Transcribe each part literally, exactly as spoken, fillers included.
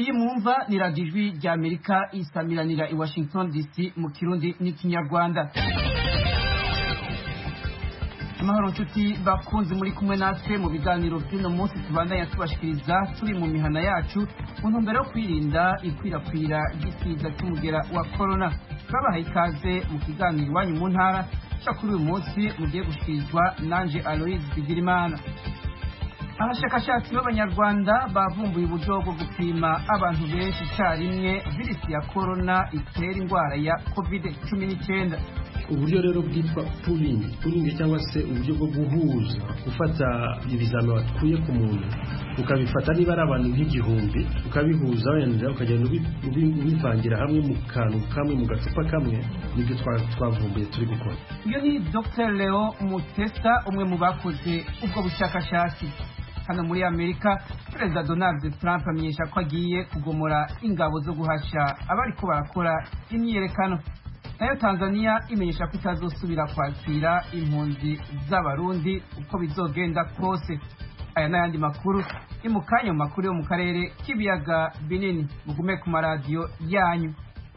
iyi mwumva ni radiyo ijwi rya Amerika isamiranira i Washington D C mu Kirundi n'ikinyarwanda. Amahoro nshuti bakunzi muri kumwe natwe mu biganiro by'uno munsi tubandanya tubashikiriza turi mu mihana yacu mu ntumbero yo kwirinda ikwirakwira ry'ikiza cy'umugera wa corona. Turabahaye ikaze mu kiganiro iwanyu mu ntara cyo kuri uyu munsi mugiye gushikirizwa nanje Aloise Bigirimana. Abashakashatsi b'Abanyarwanda bavumbuye uburyo bwo gupima abantu benshi icyarimwe virusi ya corona itera indwara ya covid cumi n'icyenda. Uburyo rero bwitwa pooling pooling cyangwa se uburyo bwo guhuza gufata ibizami watkuye ku muntu ukabifata niba ari abantu nk'igihumbi ukabihuza wenda ukagenda ubivangira hamwe mu kantu kamwe mu gacupa kamwe nibyo twavumbuye turi gukora. Iyo ni Doctor Leo Mutesa umwe mu bakoze ubwo bushakashatsi. Hano muri Amerika Perezida Donald Trump amenyesha ko agiye kugomora ingabo zo guhasha abariko barakora imyiyerekano. Nayo Tanzania imenyesha ko itazosubira kwakira impunzi z'abarundi uko bizogenda kose. Aya n'ayandi makuru ni mu kanya mu makuru yo mu karere k'ibiyaga binini. Mugume ku maradiyo yanyu.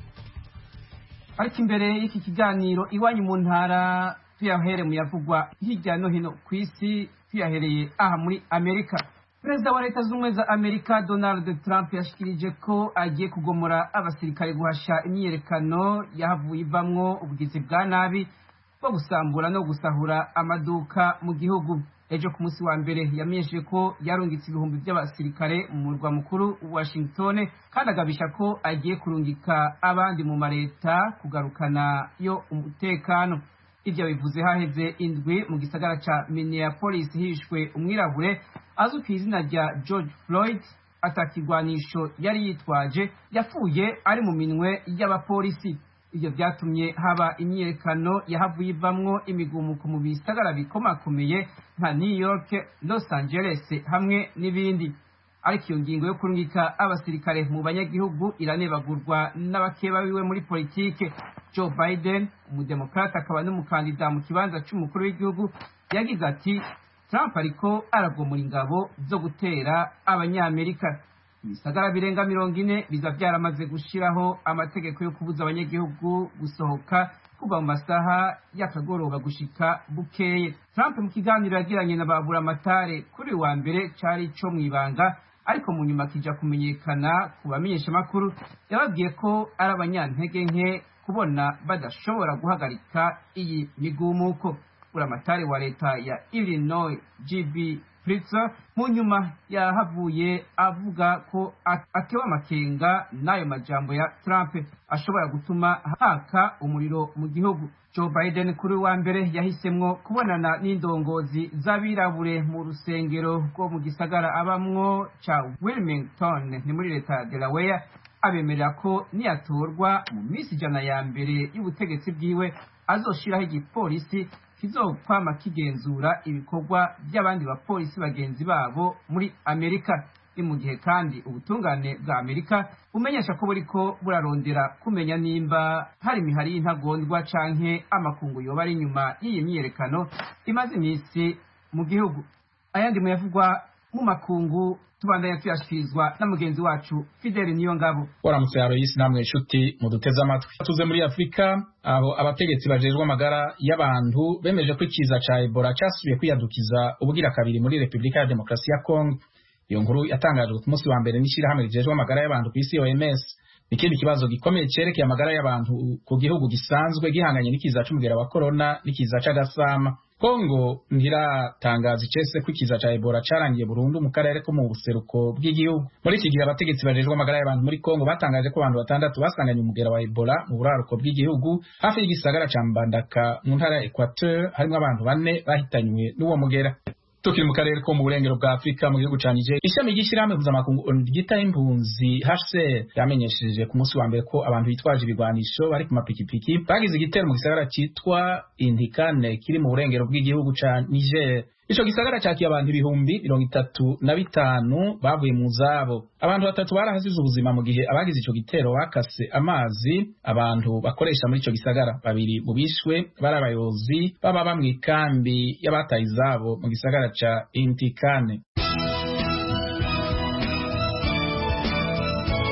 Ariko imbere y'iki kiganiro iwanyu mu ntara tuyahere mu yavugwa hirya no hino ku isi, tuyahereye aha muri Amerika. Perezida wa Leta Zunze za Amerika Donald Trump yashikirije ko agiye kugomora abasirikare guhasha imyiyerekano yahavuye ivamwo ubugizi bwa nabi bwo gusambura no gusahura amaduka mu gihugu. Ejo ku munsi wa mbere yamenyesheje ko yarungitse ibihumbi by'abasirikare mu murwa mukuru Washington kandi agabisha ko agiye kurungika abandi mu mareta kugarukana yo umutekano. Ibyo bivuze haheze indwi mu gisagara ca Minneapolis hishwe umwirabure azwi ku izina rya George Floyd atakigwanisho yari yitwaje yapfuye ari mu minwe y'abapolisi. Ibyo byatumye haba imyiyerekano yahavuye ivamwo imigumuko mu bisagara bikomakomeye nka New York, Los Angeles hamwe n'ibindi. Ariko iyo ngingo yo kurungika abasirikare mu banyagihugu iranebagurwa n'abakeba biwe muri politike. Joe Biden umudemokrata akaba n'umukandida mu kibanza cy'umukuru w'igihugu yagize ati Trump ariko aragomora ingabo zo gutera abanyamerika. Ibisagara birenga mirongo ine biza byaramaze gushiraho amategeko yo kubuza abanyagihugu gusohoka kuva mu masaha y'akagoroba gushika bukeye. Trump mu kiganiro yagiranye na baburamatare kuri wa mbere cari cyo mwibanga, ariko mu nyuma kija kumenyekana ku bamenyesha makuru yababwiye ko ari abanyantege nke kubona badashobora guhagarika iyi migumuko. Buramatari wa leta ya Illinois G B Pritzker mu nyuma yahavuye avuga ko atewe amakenga n'ayo majambo ya Trump ashobora gutuma haka umuriro mu gihugu. Joe Biden kuri wa mbere yahisemwo kubonana n'indongozi z'abirabure mu rusengero rwo mu gisagara abamwo ca Wilmington ni muri leta ya Delaware, abemerera ko niyatorwa mu minsi ijana ya mbere y'ubutegetsi bwiwe azoshiraho igipolisi kizokwama kigenzura ibikorwa by'abandi bapolisi bagenzi babo muri Amerika. Ni mu gihe kandi ubutungane bwa Amerika bumenyesha ko buriko burarondera kumenya nimba hari imihari y'intagondwa canke amakungu yoba ari inyuma y'iyi myiyerekano imaze iminsi mu gihugu. Ayandi muyavugwa mu makungu tubandanya tuyashikirizwa na mugenzi wacu Fidel Niyongabo. Waramutse Aloise namwe inshuti muduteze amatwi. Tuze muri Afrika aho abategetsi bajejwe amagara y'abantu bemeje ko ikiza ca Ebola cyasubiye kwiyadukiza ubugira kabiri muri Republika ya Demokarasi ya Kongo. Iyo nkuru yatangajwe ku munsi wa mbere n'ishirahamwe rijejwe amagara y'abantu ku isi O M S. Ikindi kibazo gikomeye cerekeye amagara y'abantu ku gihugu gisanzwe gihanganye n'ikiza c'umugera wa corona n'ikiza c'agasama. Kongo ntiratangaza icese ko ikiza ca Ebola carangiye burundu mu karere ko mu buseruko bw'igihugu. Muri iki gihe abategetsi bajejwe amagara y'abantu muri Kongo batangaje ko abantu batandatu basanganye umugera wa Ebola mu buraruko bw'igihugu hafi y'igisagara ca Mbandaka mu ntara ya Equateur, harimo abantu bane bahitanywe n'uwo mugera. Tukiri mu karere ko mu burengero bwa Afrika mu gihugu ca Niger, ishami ry'ishirahamwe mpuzamakungu ryitaho impunzi H C R yamenyesheje ku munsi wa mbere ko abantu bitwaje ibigwanisho bari ku mapikipiki bagize igitero mu gisagara citwa Indikane kiri mu burengero bw'igihugu ca Niger. Ico gisagara cakiye abantu ibihumbi mirongo itatu na bitanu bavuye mu zabo. Abantu batatu barahasize ubuzima mu gihe abagize ico gitero bakase amazi abantu bakoresha muri ico gisagara. Babiri mu bishwe bari abayobozi baba bamwikambi y'abataye izabo mu gisagara ca Intikane.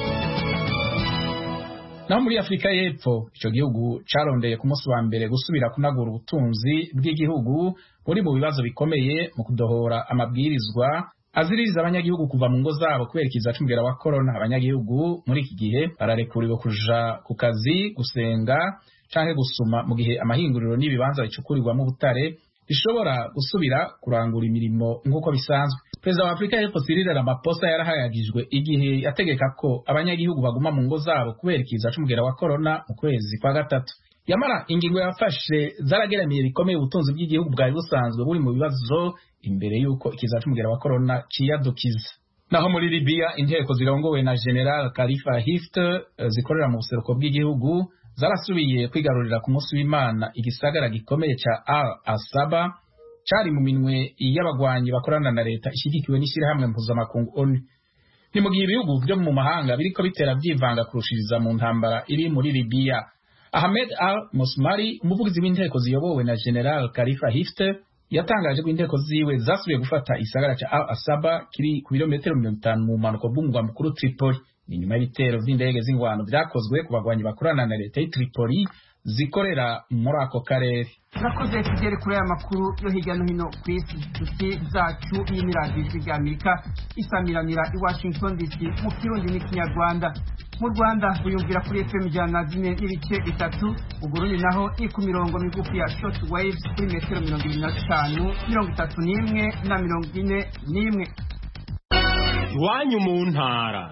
naho muri Afrika y'Epfo ico gihugu carondeye ku munsi wa mbere gusubira kunagura ubutunzi bw'igihugu buri mu bibazo bikomeye mu kudohora amabwirizwa aziririza abanyagihugu kuva mu ngo zabo kubera ikiza c'umugera wa corona. Abanyagihugu muri iki gihe bararekuriwe kuja ku kazi, gusenga canke gusuma, mu gihe amahinguriro n'ibibanza bicukurirwamo ubutare bishobora gusubira kurangura imirimo nk'uko bisanzwe. Perezida wa Afrika y'Epfo Cyril Ramaphosa yarahayagijwe igihe yategeka ko abanyagihugu baguma mu ngo zabo kubera ikiza c'umugera wa corona mu kwezi kwa gatatu. Yamara ingingo yafashe zarageramiye bikomeye ubutunzi bw'igihugu bwari busanzwe buri mu bibazo imbere y'uko ikiza c'umugera wa corona ciyadukiza. Naho muri Libya inteko zirongowe na General Khalifa Haftar zikorera mu buseruko bw'igihugu zarasubiye kwigarurira ku munsi w'Imana igisagara gikomeye ca Al-Asaba cari mu minwe y'abagwanyi bakorana na leta ishigikiwe n'ishirahamwe mpuzamakungu O N U. Ni mu gihe ibihugu vyo mu mahanga biriko bitera vyivanga kurushiriza mu ntambara iri muri Libya. Ahmed Al-Musmari, umuvugizi w'inteko ziyobowe na General Khalifa Haftar, yatangaje ko inteko ziwe zasubiye gufata isagara ca Al-Asaba kiri ku birometero mirongo itanu mu manuko bw'umugwa mukuru Tripoli. Ni nyuma y'ibitero vy'indege z'ingwano vyakozwe ku bagwanyi bakorana na leta y'i Tripoli zikorera muri ako karere. Turakoze tugere kuri aya makuru yo hirya no hino ku isi. Duti zacu y'imiradijwi rya Amerika isamiranira i Washington D C mu Kirundi n'Ikinyarwanda. Mu Rwanda buyumvira kuri F M ijana na zine n'ibice bitatu, u Burundi naho iri ku mirongo migufi ya short waves kuri metero mirongo ibiri na zitanu, mirongo itatu n'imwe na mirongo ine n'imwe. Iwanyu mu ntara.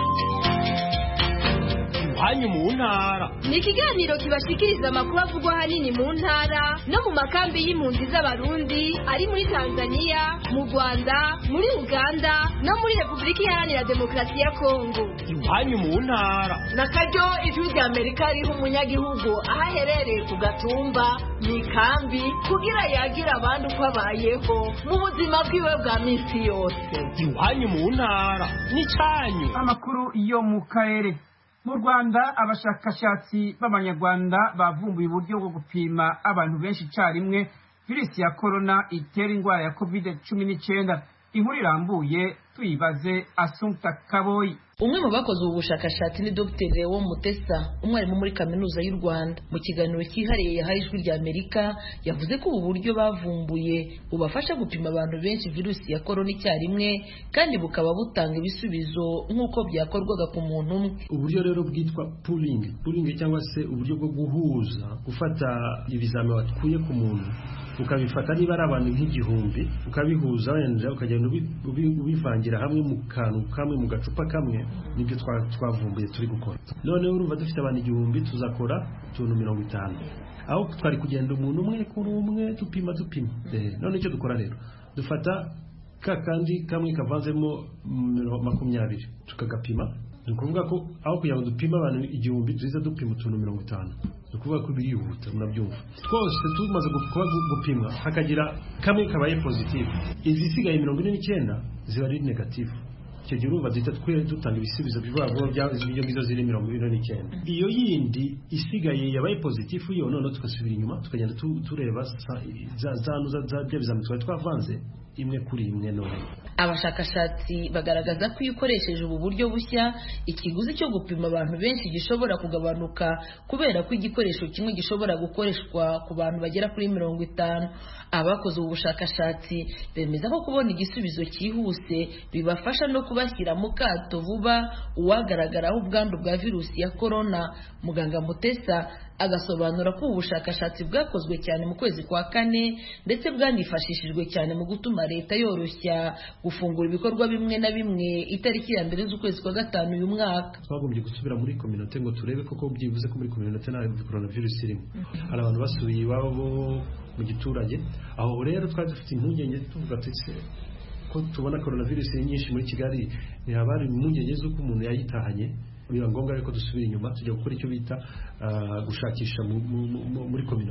Iwanyu mu ntara ni ikiganiro kibashikiriza amakuru avugwa ahanini mu ntara no mu makambi y'impunzi z'abarundi ari muri Tanzania, mu Rwanda, muri Uganda no muri Repubulika Iharanira Demokarasi ya Kongo. Iwanyu mu ntara nakaryo ijwi rya Amerika riha umunyagihugu aho aherereye ku gatumba mu ikambi kugira yagira abandi uko abayeho mu buzima bwiwe bwa minsi yose. Iwanyu mu ntara ni canyu. Amakuru yo mu karere. Mu Rwanda abashakashatsi b'abanyarwanda bavumbuye uburyo bwo gupima abantu benshi icyarimwe virusi ya corona itera indwara ya covid cumi n'icyenda. Inkuru irambuye tuyibaze Assumpta Kaboyi. Umwe mu bakoze ubu bushakashatsi ni Doctor Leo Mutesa, umwarimu muri kaminuza y'u Rwanda. Mu kiganiro cyihariye yahaye ijwi rya Amerika yavuze ko ubu buryo bavumbuye bubafasha gupima abantu benshi virusi ya corona icyarimwe kandi bukaba butanga ibisubizo nk'uko byakorwaga ku muntu umwe. Uburyo rero bwitwa pooling pooling cyangwa se uburyo bwo guhuza gufata ibizame watkuye ku muntu ukabifata niba ari abantu nk'igihumbi ukabihuza wenda ukagenda ubivangira hamwe mu kantu kamwe mu gacupa kamwe. Nibyo twavumbuye turi gukora. None urumva dufite abantu igihumbi tuzakora tuntu mirongo itanu aho twari kugenda umuntu umwe kuri umwe tupima tupima. None icyo dukora rero dufata kakandi kamwe kavanzemo makumyabiri tukagapima. Ni ukuvuga ko aho kugira ngo dupima abantu igihumbi tuziza dupima utuntu mirongo itanu. Ni ukuvuga ko birihuta murabyumva. Twose tumaze gupimwa hakagira kamwe kabaye positive, izisigaye mirongo ine n'icyenda ziba ari negative. Icyo gihe urumva duhita twe dutanga ibisubizo bivuga ngo ibyo ngizo ziri mirongo ine n'icyenda. Iyo yindi isigaye yabaye positive yo none tugasubira inyuma tukagenda tureba za za za bya bizami twari twavanze imwe kuri imwe none. Abashakashatsi bagaragaza ko ikoresheje ubu buryo bushya ikiguzi cyo gupima abantu benshi gishobora kugabanuka kubera ko igikoresho kimwe gishobora gukoreshwa ku bantu bagera kuri mirongo itanu. Abakoze ubu bushakashatsi bemeza ko kubona igisubizo cyihuse bibafasha no kubashyira mu kato vuba uwagaragaraho ubwandu bwa virusi ya corona. Muganga Mutesa agasobanura ko ubu bushakashatsi bwakozwe cyane mu kwezi kwa kane ndetse bwanifashishijwe cyane mu gutuma leta yoroshya gufungura ibikorwa bimwe na bimwe itariki ya mbere z'ukwezi kwa gatanu uyu mwaka. Twagombye gusubira muri community ngo turebe koko byivuze ko muri community nta coronavirus irimo. Hari abantu basubiye iwabo mu giturage, aho rero twari dufite impungenge tuvuga tutse ko tubona coronavirus nyinshi muri Kigali, ni habari impungenge z'uko umuntu yayitahanye. Biba ngombwa reko dusubira inyuma tujya gukora icyo bita gushakisha muri community.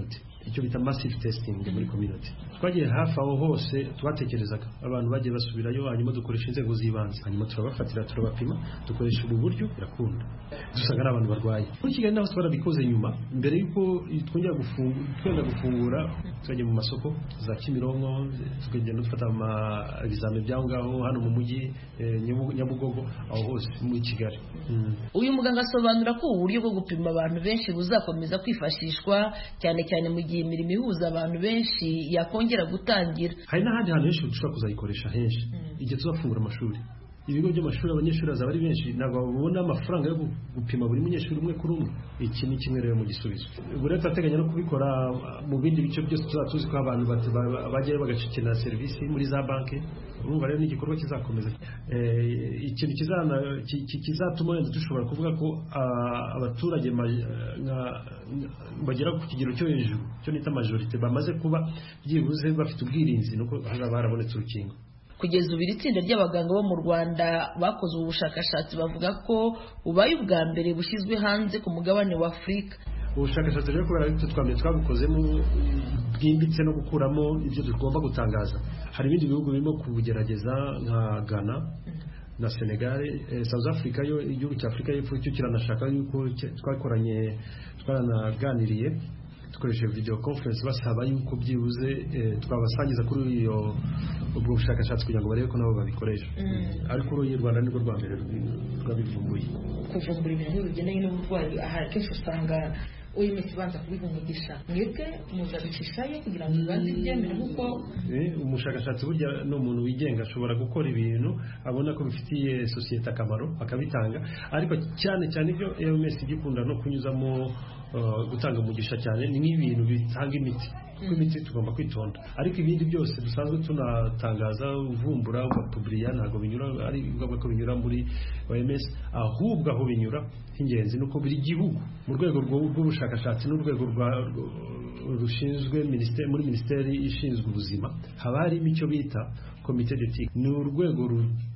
icyo bita massive testing muri community. Twagiye hafi aho hose twatekerezaga abantu bagiye basubirayo, hanyuma dukoresha inzego z'ibanze, hanyuma turabafatira turabapima, dukoresha ubu buryo birakunda, dusanga n'abantu barwaye. Muri Kigali naho twarabikoze nyuma mbere yuko twongera gufungura twenda gufungura twagiye mu masoko za Kimironko, tukagenda dufata ama examen byaho ngaho hano mu mujyi Nyabugogo aho hose muri Kigali. Uyu muganga asobanura ko uburyo bwo gupima abantu benshi buzakomeza kwifashishwa cyane cyane mu gihe imirimo ihuza abantu benshi yakongera gutangira. Hari n'ahandi hantu henshi dushobora kuzayikoresha henshi igihe tuzafungura amashuri. Ibigo by'amashuri abanyeshuri azaba ari benshi, ntabwo babona amafaranga yo gupima buri munyeshuri umwe kuri umwe. Iki ni kimwe rero mu gisubizo. Ubwo rero turateganya no kubikora mu bindi bice byose tuzatuzi ko abantu bajyayo bagacikina serivisi muri za banki. Urumva rero ni igikorwa kizakomeza. Ikintu kizana kizatuma wenda dushobora kuvuga ko abaturage bagera ku kigero cyo hejuru cyo nita majorite bamaze kuba byibuze bafite ubwirinzi nuko haba harabonetse urukingo. Kugeza ubu iri tsinda ry'abaganga bo mu Rwanda bakoze ubu bushakashatsi bavuga ko bubaye ubwa mbere bushyizwe hanze ku mugabane wa Afurika. Ubushakashatsi rero kubera ko twamye twabukozemo bwimbitse no gukuramo ibyo tugomba gutangaza. Hari ibindi bihugu birimo kubugerageza nka Ghana na Senegal, South Africa yo igihugu cya Afurika y'Epfo cyo kiranashaka yuko twakoranye twaranaganiriye dukoresheje video conference basaba yuko byibuze twabasangiza kuri iyo ubwo bushakashatsi kugira ngo barebe ko nabo babikoresha. Ariko uruye Rwanda nirwo rwa mbere rwabivumbuye. Kuvumbura ibintu bigendanye n'uburwayi aha kenshi usanga uyu miti banza kubihumugisha mwebwe muzabicishayo kugira ngo bibanze byemere kuko umushakashatsi burya no umuntu wigenga ashobora gukora ibintu abona ko bifitiye societe akamaro akabitanga, ariko cyane cyane ibyo O M S igikunda no kunyuzamo gutanga umugisha cyane ni ibintu bitanga imiti. Kuko imiti tugomba kwitonda, ariko ibindi byose dusanzwe tunatangaza uvumbura ugapubliya ntabwo binyura ari ngombwa ko binyura muri O M S, ahubwo aho binyura ingenzi nuko buri gihugu mu rwego rw'ubushakashatsi n'urwego rushinzwe ministeri muri ministeri ishinzwe ubuzima haba hari icyo bita comité d'éthique. Ni urwego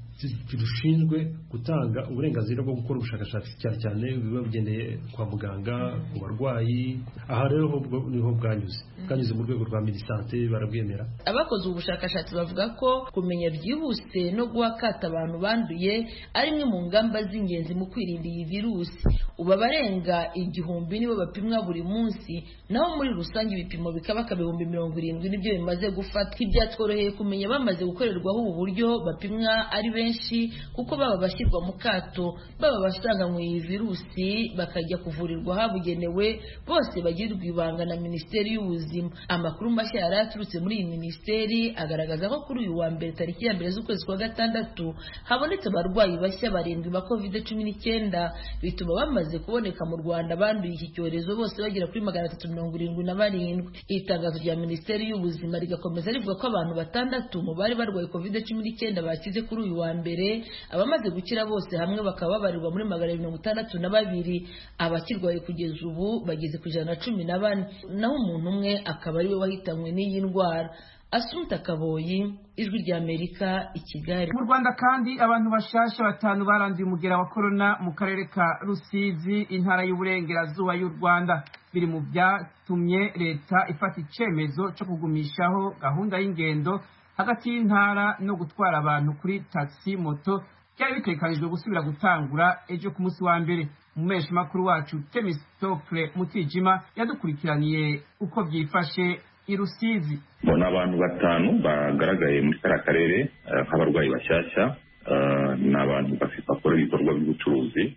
rushinzwe gutanga uburenganzira bwo gukora ubushakashatsi cyane cyane biba bigendeye kwa muganga ku barwayi. Aha rero niho bwanyuze bwanyuze mu rwego rwa Minisante barabwemera. Abakoze ubushakashatsi bavuga ko kumenya byihuse no guhakata abantu banduye ari imwe mu ngamba z'ingenzi mu kwirinda iyi virusi. Ubu abarenga igihumbi nibo bapimwa buri munsi, naho muri rusange ibipimo bikaba kabihumbi mirongo irindwi nibyo bimaze gufata. Ibyatworoheye kumenya bamaze gukorerwaho ubu buryo bapimwa ari benshi kuko baba bashyirwa mu kato, baba basanganywe iyi virusi bakajya kuvurirwa habugenewe, bose bagirwa ibanga na Minisiteri y'Ubuzima. Amakuru mashya yari aturutse muri iyi minisiteri agaragaza ko kuri uyu wa mbere tariki ya mbere z'ukwezi kwa gatandatu habonetse abarwayi bashya barindwi ba covid cumi n'icyenda, bituma bamaze kuboneka mu Rwanda banduye iki cyorezo bose bagera kuri magana atatu mirongo irindwi na barindwi. Itangazo rya Minisiteri y'Ubuzima rigakomeza rivuga ko abantu batandatu mu bari barwaye covid cumi n'icyenda bakize kuri uyu wa mbere, abamaze gukira bose hamwe bakaba babarirwa muri magana mirongo itandatu na babiri. Abakirwaye kugeza ubu bageze ku ijana na cumi na bane, naho umuntu umwe akaba ariwe wahitanywe n'iyi ndwara. Asumta Kaboyi, Ijwi rya Amerika, i Kigali. Mu Rwanda kandi abantu bashasha batanu baranduye umugera wa corona mu karere ka Rusizi, intara y'uburengerazuba y'u Rwanda. Biri mu byatumye leta ifata icemezo cyo kugumishaho gahunda y'ingendo hagati y'intara no gutwara abantu kuri taxi moto byari bitekanijwe gusubira gutangura ejo ku munsi wa mbere. Umesha makuru wacu Temistokle Mutijima yadukurikiraniye uko byifashe i Rusizi. Bona abantu batanu bagaragaye muri kara karere nk'abarwayi bashyashya n'abantu bafite bakora ibikorwa by'ubucuruzi.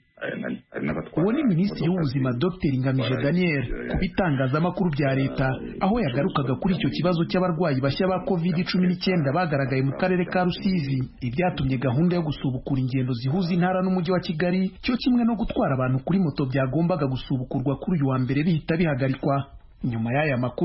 Uwo ni Minisitiri w'Ubuzima Dr Ngamije Daniel ku bitangazamakuru bya leta aho yagarukaga kuri icyo kibazo cy'abarwayi bashya ba covid cumi n'icyenda bagaragaye mu karere ka Rusizi, ibyatumye gahunda yo gusubukura ingendo zihuza intara n'umujyi wa Kigali cyo kimwe no gutwara abantu kuri moto byagombaga gusubukurwa kuri uyu wa mbere bihita bihagarikwa. Nyuma y'aya makuru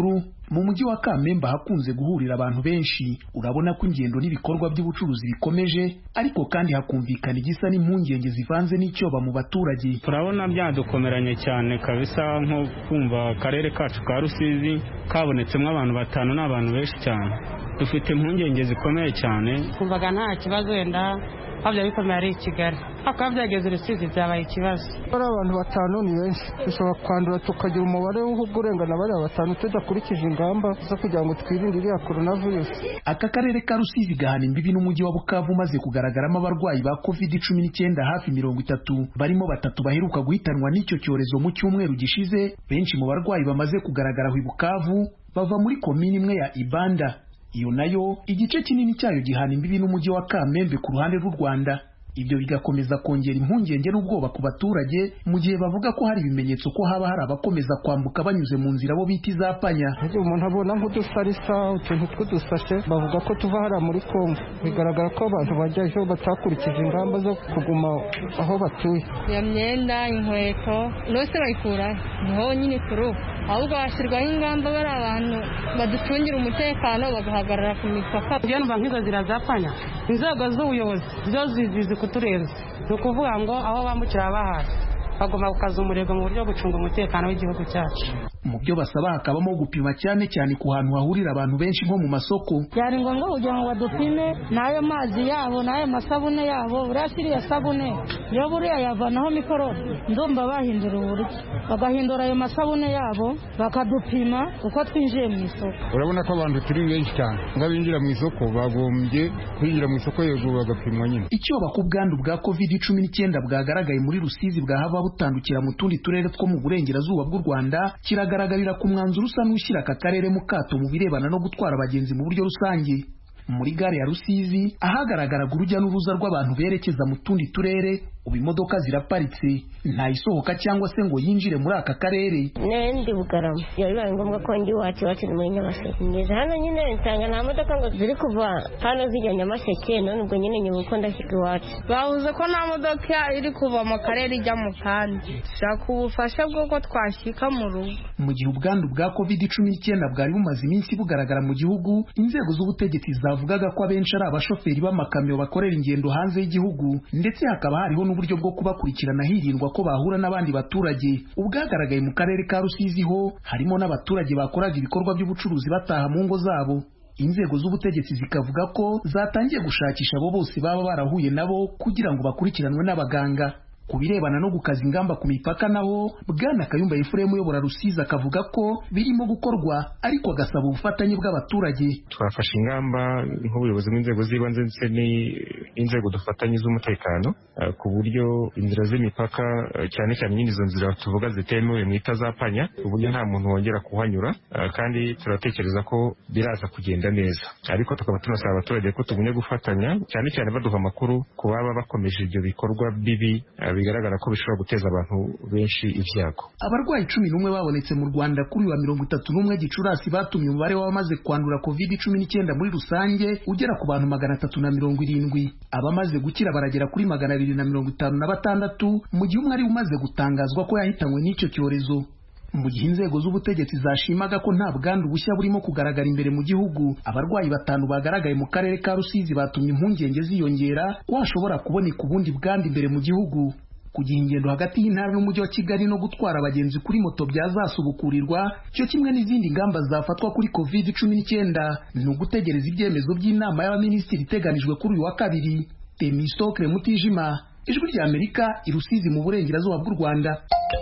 mu mujyi wa Kamembe hakunze guhurira abantu benshi urabona ko ingendo n'ibikorwa by'ubucuruzi bikomeje, ariko kandi hakumvikana igisa n'impungenge zivanze n'icyoba mu baturage. Turabona byadukomeranye cyane kabisa, nko kumva akarere kacu ka Rusizi kabonetsemo abantu batanu n'abantu benshi cyane. Dufite impungenge zikomeye cyane. Kumvaga nta kibazo wenda habya bikomeye ari Kigali, akaba byageze Rusizi byabaye ikibazo. Ari abantu batanu ni benshi, dushobora kwandura tukagira umubare w'uburengana bari batanu tudakurikije ingamba zo kugira ngo twirinde iriya coronavirus. Aka karere ka Rusizi gahana imbibi n'umujyi wa Bukavu maze kugaragaramo abarwayi ba covid cumi n'icyenda hafi mirongo itatu, barimo batatu baheruka guhitanwa n'icyo cyorezo mu cyumweru gishize. Benshi mu barwayi bamaze kugaragara i Bukavu bava muri komini imwe ya Ibanda, iyo nayo igice kinini cyayo gihana imbibi n'umujyi wa Kamembe ku ruhande rw'u Rwanda. Ibyo bigakomeza kongera impungenge n'ubwoba ku baturage mu gihe bavuga ko hari ibimenyetso ko haba hari abakomeza kwambuka banyuze mu nzira bo bita izapanya. Umuntu abona nk'udusarisa utuntu tw'udusashe bavuga ko tuva hariya muri Kongo, bigaragara ko abantu bajyayo batakurikije ingamba zo kuguma aho batuye. Iyo myenda, inkweto nose bayikura niho nyine turu, ahubwo hashyirwaho ingamba bari abantu baducungira umutekano bagahagarara ku mipaka. Iyo numva nk'izo zirazapanya inzego z'ubuyobozi zo zizizi kuturenza, ni ukuvuga ngo aho bambukira bahari bagomba gukaza umurego mu buryo bwo gucunga umutekano w'igihugu cyacu. Mu byo basaba hakabamo gupima cyane cyane ku hantu hahurira abantu benshi nko mu masoko. Byari ngombwa kugira ngo badupime n'ayo mazi yabo n'ayo masabune yabo, buriya siriya sabune yo buriya yavanaho mikorobe. Ndumva bahindura uburyo bagahindura ayo masabune yabo bakadupima uko twinjiye mu isoko. Urabona ko abantu turi benshi cyane, ngabinjira mu isoko bagombye kwinjira mu isoko yego bagapimwa nyine. Icyoba ku bwandu bwa covid cumi n'icyenda bwagaragaye muri Rusizi bwahava butandukira mu tundi turere two mu burengerazuba bw'u Rwanda kiragaragarira ku mwanzuro usa n'ushyira aka karere mu kato mu birebana no gutwara abagenzi mu buryo rusange. Muri gare ya Rusizi ahagaragaraga urujya n'uruza rw'abantu berekeza mu tundi turere, ubu imodoka ziraparitse nta isohoka cyangwa se ngo yinjire muri aka karere. Nendi Bugarama iyo bibaye ngombwa ko ndi wacu wacu muri Nyamasheke, ngeze hano nyine nsanga nta modoka ngo ziri kuva hano zijya Nyamasheke, none ubwo nyine nyuma uko ndashyika iwacu bavuze ko nta modoka iri kuva mu karere ijya mu kandi, shaka ubufasha bw'uko twashyika mu rugo. Mu gihe ubwandu bwa covid cumi n'icyenda bwari bumaze iminsi bugaragara mu gihugu, inzego z'ubutegetsi zavugaga ko abenshi ari abashoferi b'amakamyo bakorera ingendo hanze y'igihugu, ndetse hakaba hariho n'uburyo bwo kubakurikirana hirindwa ko bahura n'abandi baturage. Ubwagaragaye mu karere ka Rusizi ho harimo n'abaturage bakoraga ibikorwa by'ubucuruzi bataha mu ngo zabo. Inzego z'ubutegetsi zikavuga ko zatangiye gushakisha abo bose baba barahuye nabo kugira ngo bakurikiranwe n'abaganga. Ku birebana no gukaza ingamba ku mipaka naho Bwana Kayumba Efuremu uyobora Rusizi akavuga ko birimo gukorwa, ariko agasaba ubufatanye bw'abaturage. Twafashe ingamba nk'ubuyobozi bw'inzego z'ibanze ndetse n'inzego dufatanye z'umutekano ku buryo inzira z'imipaka cyane cyane nyine izo nzira tuvuga zitemewe mu itazapanya, ku buryo nta muntu wongera kuhanyura, kandi turatekereza ko biraza kugenda neza, ariko tukaba tunasaba abaturage ko tugumye gufatanya cyane cyane baduha amakuru ku baba bakomeje ibyo bikorwa bibi bigaragara ko bishobora guteza abantu benshi ibyago. Abarwayi cumi n'umwe babonetse mu Rwanda kuri wa mirongo itatu n'umwe Gicurasi batumye umubare w'abamaze kwandura covid cumi n'icyenda muri rusange ugera ku bantu magana atatu na mirongo irindwi. Abamaze gukira baragera kuri magana abiri na mirongo itanu na batandatu, mu gihe umwe ari umaze gutangazwa ko yahitanywe n'icyo cyorezo. Mu gihe inzego z'ubutegetsi zashimaga ko nta bwandu bushya burimo kugaragara imbere mu gihugu, abarwayi batanu bagaragaye mu karere ka Rusizi batumye impungenge ziyongera ko hashobora kuboneka ubundi bwandu imbere mu gihugu. Kugira ingendo hagati y'intara n'umujyi wa Kigali no gutwara abagenzi kuri moto byazasubukurirwa cyo kimwe n'izindi ngamba zafatwa kuri covid cumi n'icyenda ni ugutegereza ibyemezo by'inama y'abaminisitiri iteganijwe kuri uyu wa kabiri. Temistokle Mutijima, Ijwi rya Amerika, i Rusizi mu burengerazuba bw'u Rwanda.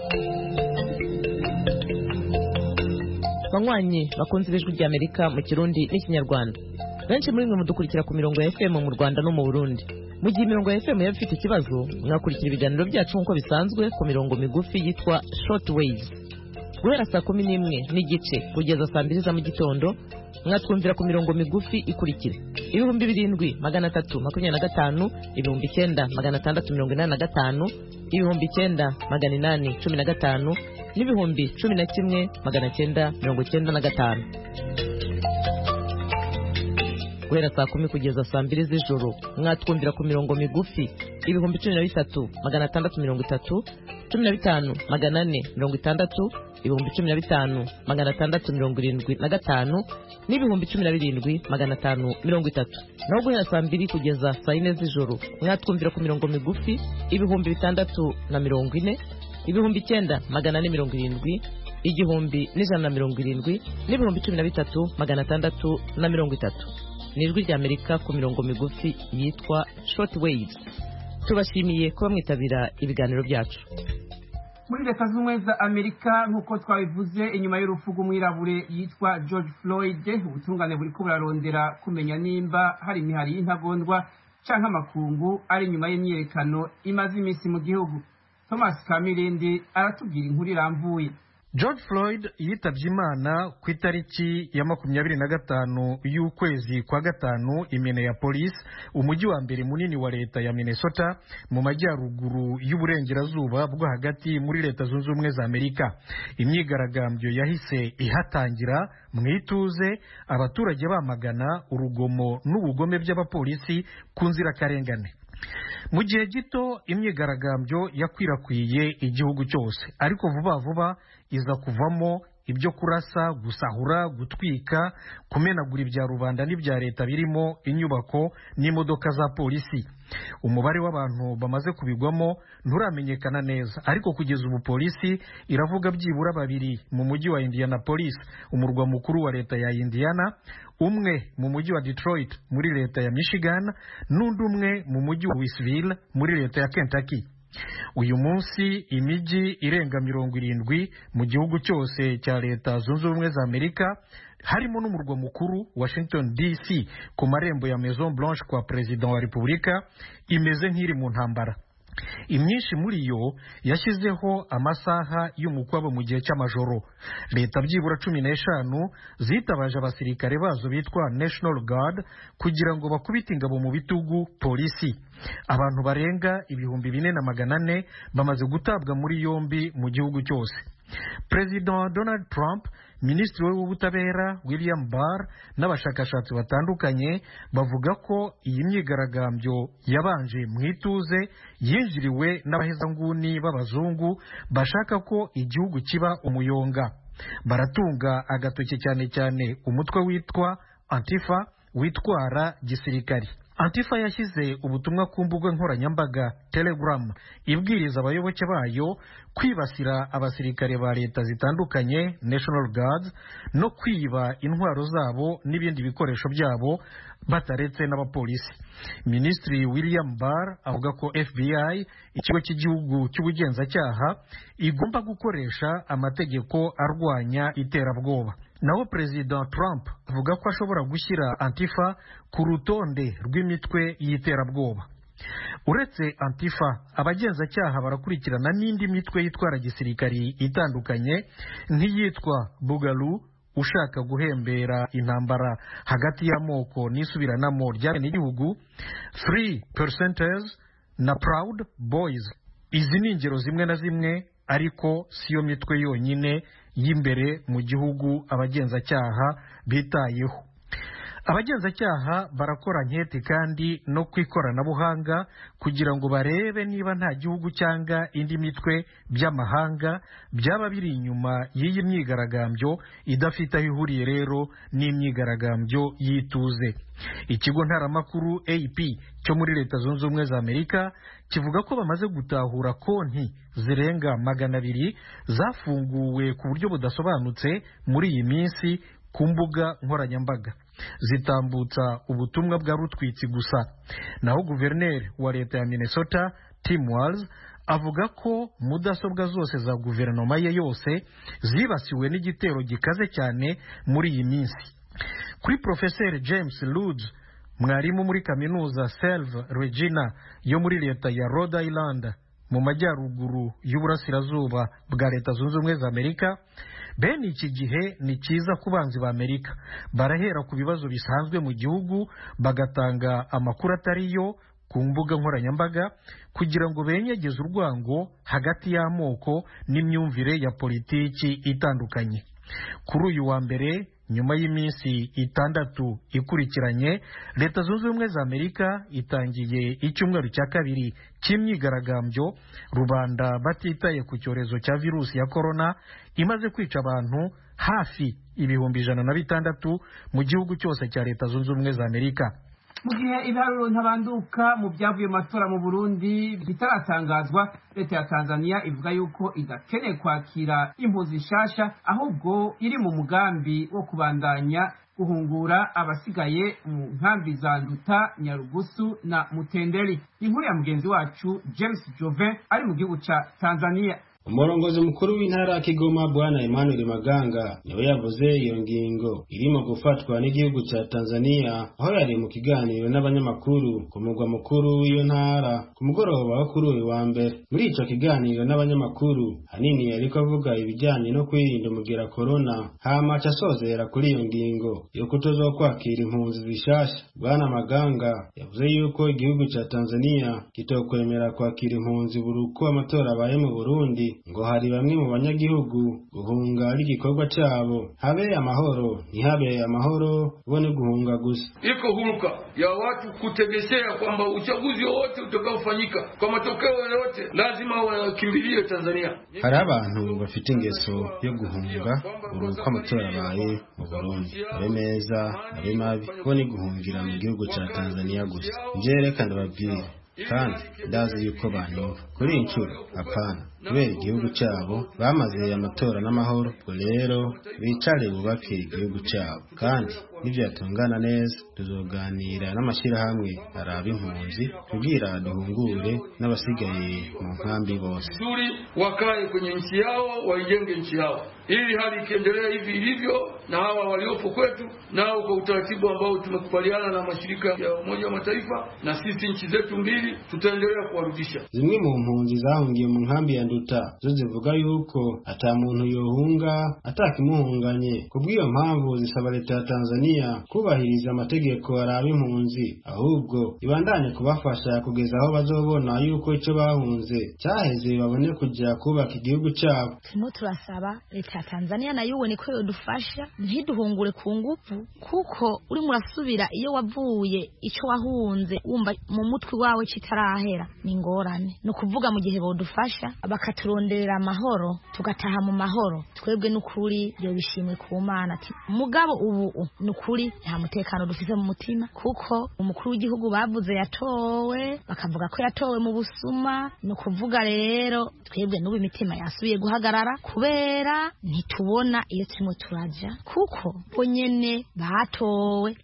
Banywanyi bakunze Ijwi rya Amerika mu Kirundi n'Ikinyarwanda, benshi muri mwe mudukurikira ku mirongo ya F M mu Rwanda no mu Burundi. Mu gihe imirongo ya F M yaba ifite ikibazo, mwakurikira ibiganiro byacu nk'uko bisanzwe ku mirongo migufi yitwa short waves. Guhera saa kumi n'imwe n'igice kugeza saa mbiri za mu gitondo, mwatwumvira ku mirongo migufi ikurikira: ibihumbi birindwi magana atatu makumyabiri na gatanu, ibihumbi icyenda magana atandatu mirongo inani na gatanu, ibihumbi icyenda magana inani cumi na gatanu, n'ibihumbi cumi na kimwe magana cyenda mirongo cyenda na gatanu. Guhera saa kumi kugeza saa mbiri z'ijoro, mwatwumvira ku mirongo migufi ibihumbi cumi na bitatu magana atandatu mirongo itatu, cumi na bitanu magana ane mirongo itandatu, ibihumbi cumi na bitanu magana atandatu mirongo irindwi na gatanu n'ibihumbi cumi na birindwi magana atanu mirongo itatu. naho guhera saa mbiri kugeza saa yine z'ijoro mwatwumvira ku mirongo migufi ibihumbi bitandatu na mirongo ine, ibihumbi icyenda magana ane mirongo irindwi, igihumbi n'ijana na mirongo irindwi n'ibihumbi cumi na bitatu magana atandatu na mirongo itatu. ni ijwi ry'Amerika ku mirongo migufi yitwa short waves. tubashimiye kuba mwitabira ibiganiro byacu. muri leta z'ubumwe za Amerika nk'uko twabivuze, inyuma y'urupfu rw'umwirabure yitwa George Floyd, ubutungane buri ko burarondera kumenya nimba hari imihari y'intagondwa canke amakungu ari inyuma y'imyiyerekano imaze iminsi mu gihugu. Thomas Kamirindi aratubwira inkuru iramvuye. George Floyd yitabye Imana ku itariki ya makumyabiri na gatanu y'ukwezi kwa gatanu i Minneapolis, umujyi wa mbere munini wa leta ya Minnesota mu majyaruguru y'uburengerazuba bwo hagati muri leta zunze ubumwe za Amerika. Imyigaragambyo yahise ihatangira mu ituze, abaturage bamagana urugomo n'ubugome by'abapolisi ku nzirakarengane. Mu gihe gito imyigaragambyo yakwirakwiye igihugu cyose, ariko vuba vuba iza kuvamo ibyo kurasa, gusahura, gutwika, kumenagura ibya rubanda n'ibya leta birimo inyubako n'imodoka za polisi. Umubare w'abantu bamaze kubigwamo nturamenyekana neza, ariko kugeza ubu polisi iravuga byibura babiri mu mujyi wa Indianapolis, umurwa mukuru wa leta ya Indiana, umwe mu mujyi wa Detroit muri leta ya Michigan, n'undi umwe mu mujyi wa Louisville muri leta ya Kentucky. Uyu munsi imijyi irenga mirongo irindwi mu gihugu cyose cya leta zunze ubumwe za Amerika, harimo n'umurwa mukuru Washington D C ku marembo ya Maison Blanche kwa Perezida wa Repubulika, imeze nk'iri mu ntambara. Imyinshi muri yo yashyizeho amasaha y'umukwabo mu gihe cy'amajoro. Leta byibura cumi n'eshanu zitabaje abasirikare bazo bitwa National Guard kugira ngo bakubite ingabo mu bitugu polisi. Abantu barenga ibihumbi bine na magana ane bamaze gutabwa muri yombi mu gihugu cyose. Perezida Donald Trump, Minisitiri w'ubutabera William Barr n'abashakashatsi batandukanye bavuga ko iyi myigaragambyo yabanje mu ituze, yinjiriwe n'abahezanguni b'abazungu bashaka ko igihugu kiba umuyonga. Baratunga agatoki cyane cyane umutwe witwa Antifa witwara gisirikari. Antifa yashyize ubutumwa ku mbuga nkoranyambaga Telegram ibwiriza abayoboke bayo kwibasira abasirikare ba leta zitandukanye National Guards no kwiba intwaro zabo n'ibindi bikoresho byabo bataretse n'abapolisi. Minisitiri William Barr avuga ko F B I, ikigo cy'igihugu cy'ubugenzacyaha, igomba gukoresha amategeko arwanya iterabwoba. Naho Perezida Trump avuga ko ashobora gushyira Antifa ku rutonde rw'imitwe y'iterabwoba. Uretse Antifa, abagenzacyaha barakurikirana n'indi mitwe yitwara gisirikari itandukanye nk'iyitwa Bugalu, ushaka guhembera intambara hagati y'amoko n'isubiranamo ry'abenegihugu, Free Percenters na Proud Boys. Izi ni ingero zimwe na zimwe, ariko siyo mitwe yonyine y'imbere mu gihugu abagenzacyaha bitayeho. Abagenzacyaha barakora nketi kandi no ku ikoranabuhanga kugira ngo barebe niba nta gihugu cyangwa indi mitwe by'amahanga byaba biri inyuma y'iyi myigaragambyo idafite aho ihuriye rero n'imyigaragambyo y'ituze. Ikigo ntaramakuru A P cyo muri leta zunze ubumwe za Amerika kivuga ko bamaze gutahura konti zirenga magana abiri zafunguwe ku buryo budasobanutse muri iyi minsi ku mbuga nkoranyambaga, zitambutsa ubutumwa bwa rutwitsi gusa. Naho guverineri wa leta ya Minnesota Tim Walz avuga ko mudasobwa zose za guverinoma ye yose zibasiwe n'igitero gikaze cyane muri iyi minsi. Kuri Professor James Ludes, mwarimu muri kaminuza Selve Regina yo muri leta ya Rhode Island mu majyaruguru y'uburasirazuba bwa leta zunze ubumwe za Amerika, bene iki gihe ni cyiza ku banzi ba Amerika barahera ku bibazo bisanzwe mu gihugu bagatanga amakuru atariyo ku mbuga nkoranyambaga kugira ngo benyegeze urwango hagati y'amoko n'imyumvire ya politiki itandukanye. Kuri uyu wa mbere nyuma y'iminsi itandatu ikurikiranye leta zunze ubumwe za amerika itangiye icyumweru cya kabiri cy'imyigaragambyo rubanda batitaye ku cyorezo cya virusi ya korona imaze kwica abantu hafi ibihumbi ijana na bitandatu mu gihugu cyose cya leta zunze ubumwe za amerika. mu gihe ibiharuro ntabanduka mu byavuye mu matora mu Burundi bitaratangazwa, leta ya Tanzania ivuga yuko idakeneye kwakira impunzi nshasha ahubwo iri mu mugambi wo kubandanya guhungura abasigaye mu nkambi za Nduta, Nyarugusu na Mutenderi. Inkuru ya mugenzi wacu James Jove ari mu gihugu ca Tanzania. Umurongozi mukuru w'intara ya Kigoma Bwana Emmanuel Maganga niwe yavuze iyo ngingo irimo gufatwa n'igihugu cya Tanzania, aho yari mu kiganiro n'abanyamakuru ku mugwa mukuru w'iyo ntara ku mugoroba wo kuri uyu wa mbere. Muri ico kiganiro n'abanyamakuru hanini yariko avuga ibijyanye no kwirinda umugera corona, hama casozera kuri iyo ngingo yo kutozokwakira impunzi zishasha. Bwana Maganga yavuze yuko igihugu cya Tanzania kitokwemera kwakira impunzi buruko amatora abaye mu Burundi, ngo hari bamwe mu banyagihugu guhunga ari igikorwa cyabo. Habe amahoro ntihabe amahoro, bone guhunga gusa. Iko huruka ya watu kutegesea kwamba uchaguzi wote utakaofanyika kwa matokeo yoyote lazima wakimbilie Tanzania. Hari abantu bafite ingeso yo guhunga uruko amatora abaye mu Burundi, abe meza abe mabi, bone guhungira mu gihugu cya Tanzania gusa. Njere kandi babwire kandi ndazi yuko bantu kuri inshuro apana kubera igihugu cyabo bamaze amatora n'amahoro, rero bicare bubake igihugu cyabo, kandi nivyatungana neza tuzoganira n'amashirahamwe araba impunzi kugira duhungure n'abasigaye mu nkambi bose. Nzuri wakae kwenye nchi yao, waijenge nchi yao ili hali ikiendelea hivi ilivyo, na hawa waliopo kwetu nao kwa utaratibu ambao tumekubaliana na mashirika ya Umoja wa Mataifa na sisi nchi zetu mbili tutaendelea kuwarudisha. Zimwe mu mpunzi zahungiye mu nkambi ya Nduta zo zivuga yuko ata muntu yohunga atakimuhunganye. Kubw'iyo mpamvu zisaba leta ya Tanzania kubahiriza amategeko araba impunzi, ahubwo ibandanye kubafasha kugeza aho bazobona yuko ico bahunze cyaheze babone kujya kubaka igihugu cyabo. Turimo turasaba leta ya Tanzania na yuwe niko yodufasha ntiduhungure ku ngufu, kuko uri murasubira iyo wavuye ico wahunze wumva mu mutwe wawe kitarahera ni ngorane. No kuvuga mu gihe bodufasha bakaturonderera amahoro tugataha mu mahoro, twebwe n'ukuri yo bishimwe ku Mana ati mugabo ubu n'ukuri nta mutekano dufise mu mutima, kuko umukuru w'igihugu bavuze yatowe bakavuga ko yatowe mu busuma. No kuvuga rero twebwe n'ubu imitima yasubiye guhagarara kubera ntitubona iyo turimo turaja, kuko bonyene batowe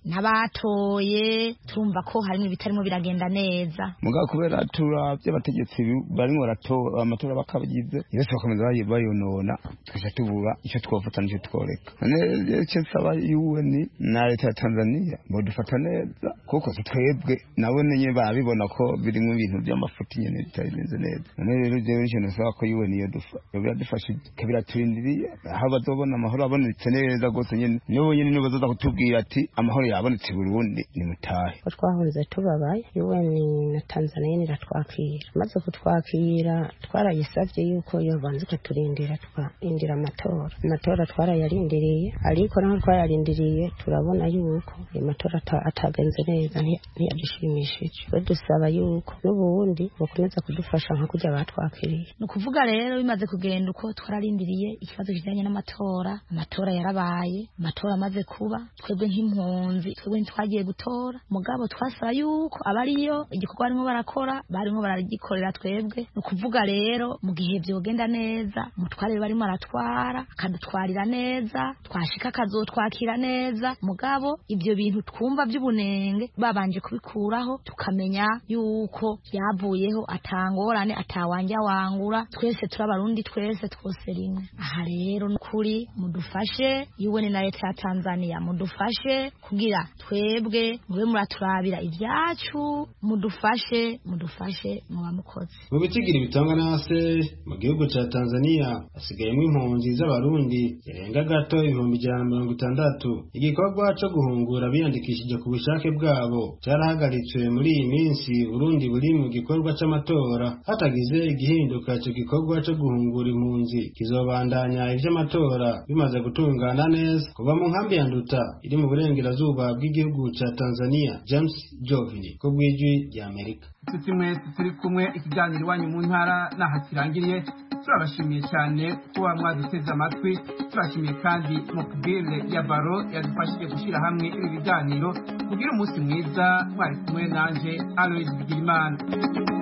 n'abatoye turumva ko harimo ibitarimo biragenda neza. Mugabo kubera turavye abategetsi barimo baratora amatora bakabigize iyo twakomeza bayonona tukaja tubura ico twofata nico tworeka. None cyo saba U N na leta ya Tanzania ngo dufata neza, kuko twebwe nabo nenye babibona ko birimo ibintu by'amafuti nyene bitarinze neza. None rero je cyo nasaba ko U N iyo dufa biradufasha kabira turindiriye aho bazobona amahoro abonetse neza gose nyene nibo nyene nibo bazoza kutubwira ati amahoro yabonetse Burundi ni mutahe. Twahunze tubabaye U N na Tanzania niratwakira, maze kutwakira twarayisavye yuko yo banze kuturindira twindira amatora. Amatora twarayarindiriye, ariko naho twayarindiriye turabona yuko amatora atagenze neza ntiyadushimishije. Dusaba yuko n'ubundi bakomeza kudufasha nka kujya batwakiriye. No kuvuga rero bimaze kugenda uko twararindiriye ikibazo kijanye n'amatora. Amatora yarabaye, amatora amaze kuba, twebwe nk'impunzi twebwe ntitwagiye gutora, mugabo twasaba yuko abariyo igikorwa barimo barakora barimo baragikorera twebwe. No kuvuga rero mu gihe byogenda neza mutware barimo aratwara akadutwarira neza, twashika akazotwakira neza, mugabo ibyo bintu twumva by'ubunenge babanje kubikuraho tukamenya yuko byavuyeho atangorane atawanja wangura, twese turabarundi twese twose rimwe. Aha rero n'ukuri mudufashe U N na leta ya Tanzania mudufashe kugira twebwe mube muraturabira ibyacu, mudufashe mudufashe muba mukoze. Mu bitigiri bitanga nase mu gihugu cya Tanzania hasigayemo impunzi z'abarundi zirenga gato ibihumbi ijana mirongo itandatu. Igikorwa cyo guhungura biyandikishije ku bushake bwabo cyarahagaritswe muri iyi minsi. Burundi buri mu gikorwa cy'amatora, hatagize igihinduka icyo gikorwa cyo guhungura impunzi kizobandanya ivy'amatora bimaze gutungana neza. neza. Kuva mu nkambi ya Nduta iri mu burengerazuba bw'igihugu ca Tanzania, James Jovini ko bw'ijwi rya Amerika. Tuti mwese turi kumwe, ikiganiro iwanyu mu ntara naha kirangiriye. Turabashimiye cyane kuba mwaduteze amatwi, turashimiye kandi Mukbile ya Baro yadufashije gushyira hamwe ibi biganiro. Kugira umunsi mwiza, mwari kumwe nanje Aloys Bigirimana.